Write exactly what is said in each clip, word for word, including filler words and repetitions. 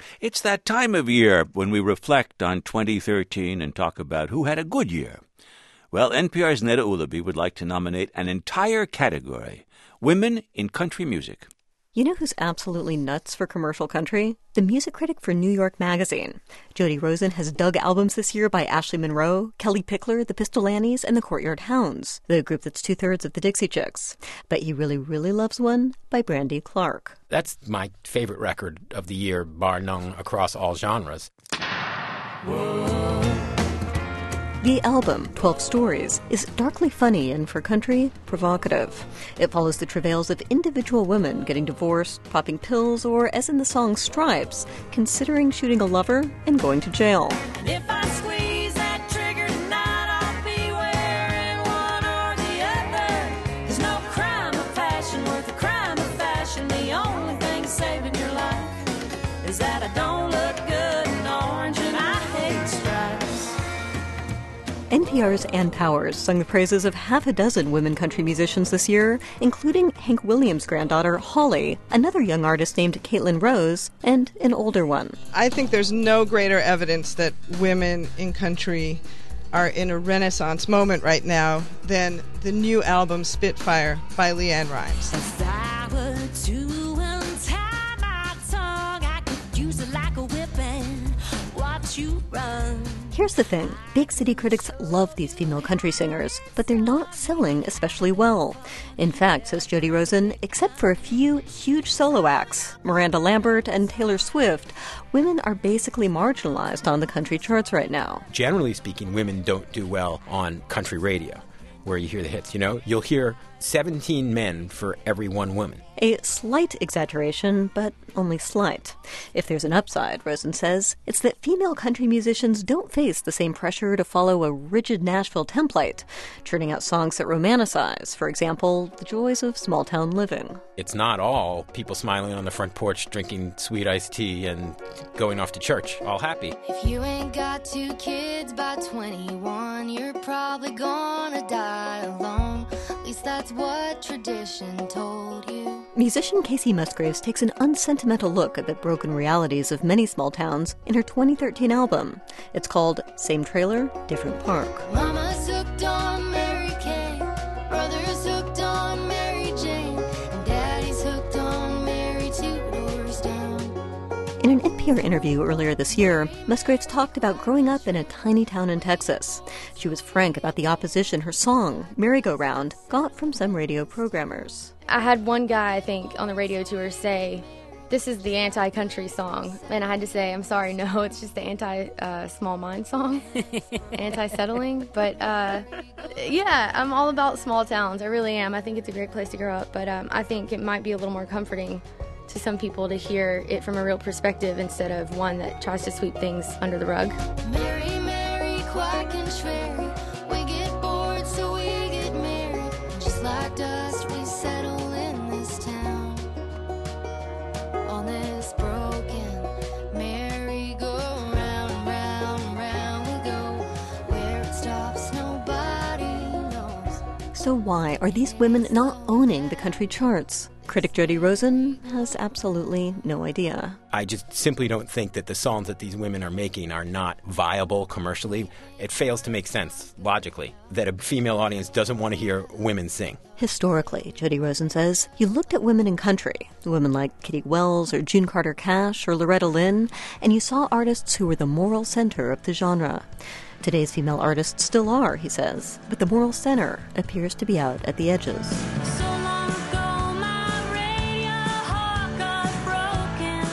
It's that time of year when we reflect on twenty thirteen and talk about who had a good year. Well, N P R's Neda Ulaby would like to nominate an entire category, Women in Country Music. You know who's absolutely nuts for commercial country? The music critic for New York Magazine. Jody Rosen has dug albums this year by Ashley Monroe, Kelly Pickler, the Pistol Annies, and the Courtyard Hounds, the group that's two-thirds of the Dixie Chicks. But he really, really loves one by Brandy Clark. That's my favorite record of the year, bar none, across all genres. Whoa. The album, twelve Stories, is darkly funny and, for country, provocative. It follows the travails of individual women getting divorced, popping pills, or, as in the song Stripes, considering shooting a lover and going to jail. If I squeeze that trigger tonight, I'll be wearing one or the other. There's no crime of passion worth a crime of fashion. The only thing saving your life is that I don't look good in orange and I hate stripes. N P R's Ann Powers sung the praises of half a dozen women country musicians this year, including Hank Williams' granddaughter, Holly, another young artist named Caitlin Rose, and an older one. I think there's no greater evidence that women in country are in a renaissance moment right now than the new album Spitfire by LeAnn Rimes. If I were to untie my tongue, I could use it like a whip and watch you run. Here's the thing. Big city critics love these female country singers, but they're not selling especially well. In fact, says Jody Rosen, except for a few huge solo acts, Miranda Lambert and Taylor Swift, women are basically marginalized on the country charts right now. Generally speaking, women don't do well on country radio, where you hear the hits. You know, you'll hear seventeen men for every one woman. A slight exaggeration, but only slight. If there's an upside, Rosen says, it's that female country musicians don't face the same pressure to follow a rigid Nashville template, churning out songs that romanticize, for example, the joys of small-town living. It's not all people smiling on the front porch, drinking sweet iced tea and going off to church, all happy. If you ain't got two kids by twenty-one, you're probably gonna die alone. At least that's what tradition told you. Musician Casey Musgraves takes an unsentimental look at the broken realities of many small towns in her twenty thirteen album. It's called Same Trailer, Different Park. Mama's hooked on Mary Kay, brother's hooked on Mary Jane, and daddy's hooked on Mary two doors down. In an N P R interview earlier this year, Musgraves talked about growing up in a tiny town in Texas. She was frank about the opposition her song, Merry-Go-Round, got from some radio programmers. I had one guy, I think, on the radio tour say, this is the anti-country song. And I had to say, I'm sorry, no, it's just the anti-small uh, mind song, anti-settling. But, uh, yeah, I'm all about small towns. I really am. I think it's a great place to grow up. But um, I think it might be a little more comforting to some people to hear it from a real perspective instead of one that tries to sweep things under the rug. Mary, Mary, quack and Schwery, we get bored so we get married. Just like dust we settle in this town. On this broken merry-go-round, round, round we go. Where it stops nobody knows. So why are these women not owning the country charts? Critic Jody Rosen has absolutely no idea. I just simply don't think that the songs that these women are making are not viable commercially. It fails to make sense, logically, that a female audience doesn't want to hear women sing. Historically, Jody Rosen says, you looked at women in country, women like Kitty Wells or June Carter Cash or Loretta Lynn, and you saw artists who were the moral center of the genre. Today's female artists still are, he says, but the moral center appears to be out at the edges. So long ago, my radio heart got broken.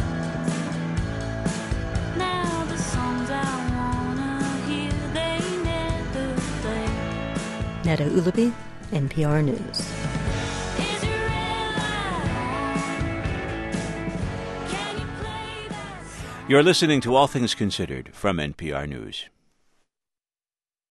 Now the songs I wanna hear, they never play. Neda Ulaby, N P R News. Is your red light on? Can you play that song? You're listening to All Things Considered from N P R News.